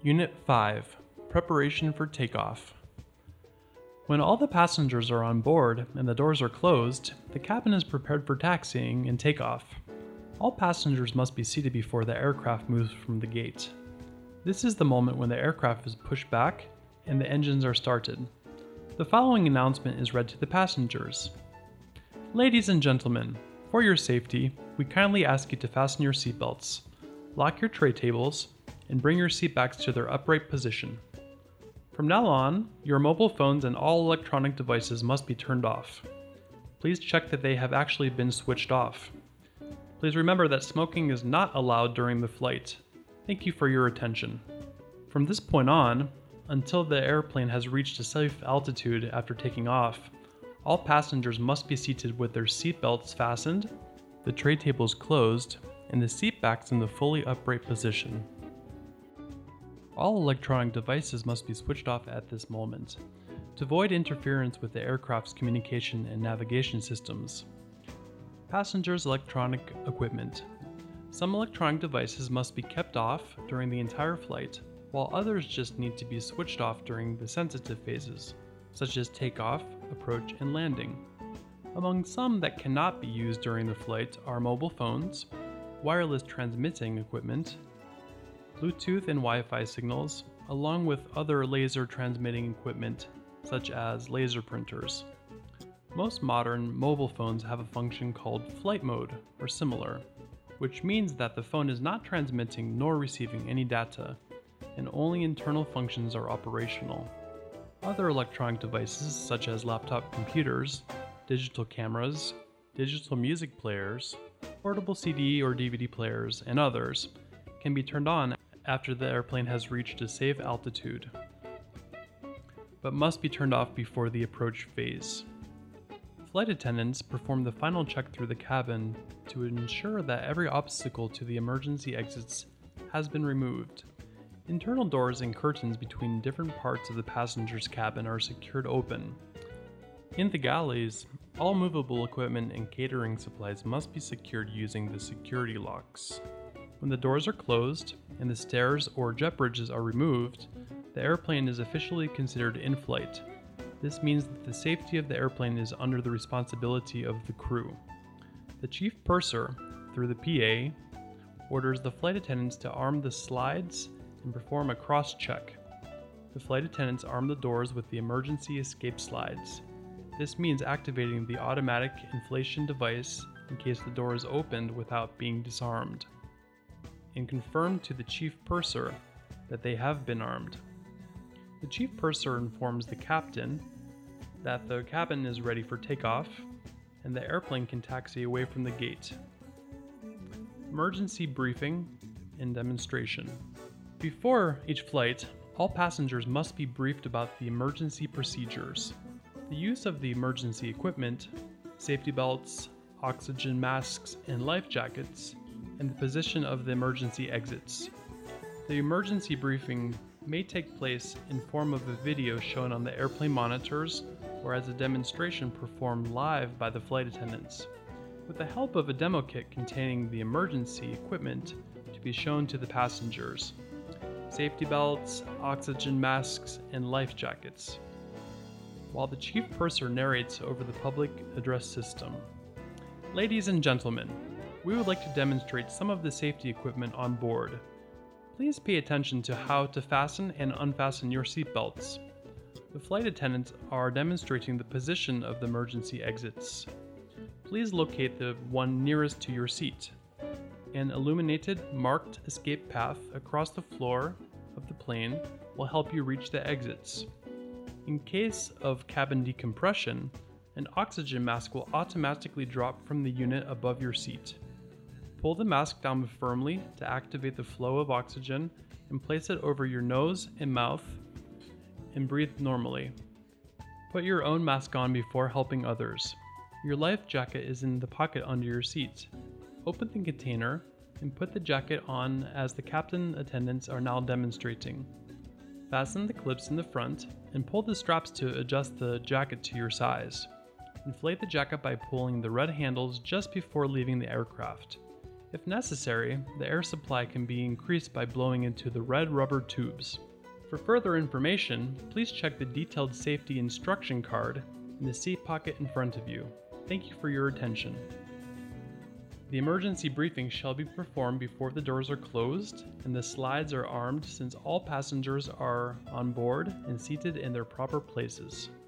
Unit 5, Preparation for Takeoff. When all the passengers are on board and the doors are closed, the cabin is prepared for taxiing and takeoff. All passengers must be seated before the aircraft moves from the gate. This is the moment when the aircraft is pushed back and the engines are started. The following announcement is read to the passengers. Ladies and gentlemen, for your safety, we kindly ask you to fasten your seatbelts, lock your tray tables, and bring your seat backs to their upright position. From now on, your mobile phones and all electronic devices must be turned off. Please check that they have actually been switched off. Please remember that smoking is not allowed during the flight. Thank you for your attention. From this point on, until the airplane has reached a safe altitude after taking off, all passengers must be seated with their seat belts fastened, the tray tables closed, and the seat backs in the fully upright position. All electronic devices must be switched off at this moment to avoid interference with the aircraft's communication and navigation systems. Passengers' electronic equipment. Some electronic devices must be kept off during the entire flight, while others just need to be switched off during the sensitive phases, such as takeoff, approach, and landing. Among some that cannot be used during the flight are mobile phones, wireless transmitting equipment, Bluetooth and Wi-Fi signals, along with other laser transmitting equipment such as laser printers. Most modern mobile phones have a function called flight mode or similar, which means that the phone is not transmitting nor receiving any data, and only internal functions are operational. Other electronic devices such as laptop computers, digital cameras, digital music players, portable CD or DVD players, and others can be turned on after the airplane has reached a safe altitude, but must be turned off before the approach phase. Flight attendants perform the final check through the cabin to ensure that every obstacle to the emergency exits has been removed. Internal doors and curtains between different parts of the passenger's cabin are secured open. In the galleys, all movable equipment and catering supplies must be secured using the security locks. When the doors are closed and the stairs or jet bridges are removed, the airplane is officially considered in flight. This means that the safety of the airplane is under the responsibility of the crew. The chief purser, through the PA, orders the flight attendants to arm the slides and perform a cross-check. The flight attendants arm the doors with the emergency escape slides. This means activating the automatic inflation device in case the door is opened without being disarmed, and confirm to the chief purser that they have been armed. The chief purser informs the captain that the cabin is ready for takeoff and the airplane can taxi away from the gate. Emergency briefing and demonstration. Before each flight, all passengers must be briefed about the emergency procedures, the use of the emergency equipment, safety belts, oxygen masks, and life jackets, and the position of the emergency exits. The emergency briefing may take place in form of a video shown on the airplane monitors or as a demonstration performed live by the flight attendants, with the help of a demo kit containing the emergency equipment to be shown to the passengers, safety belts, oxygen masks, and life jackets, while the chief purser narrates over the public address system. Ladies and gentlemen, we would like to demonstrate some of the safety equipment on board. Please pay attention to how to fasten and unfasten your seatbelts. The flight attendants are demonstrating the position of the emergency exits. Please locate the one nearest to your seat. An illuminated, marked escape path across the floor of the plane will help you reach the exits. In case of cabin decompression, an oxygen mask will automatically drop from the unit above your seat. Pull the mask down firmly to activate the flow of oxygen and place it over your nose and mouth and breathe normally. Put your own mask on before helping others. Your life jacket is in the pocket under your seat. Open the container and put the jacket on as the captain attendants are now demonstrating. Fasten the clips in the front and pull the straps to adjust the jacket to your size. Inflate the jacket by pulling the red handles just before leaving the aircraft. If necessary, the air supply can be increased by blowing into the red rubber tubes. For further information, please check the detailed safety instruction card in the seat pocket in front of you. Thank you for your attention. The emergency briefing shall be performed before the doors are closed and the slides are armed since all passengers are on board and seated in their proper places.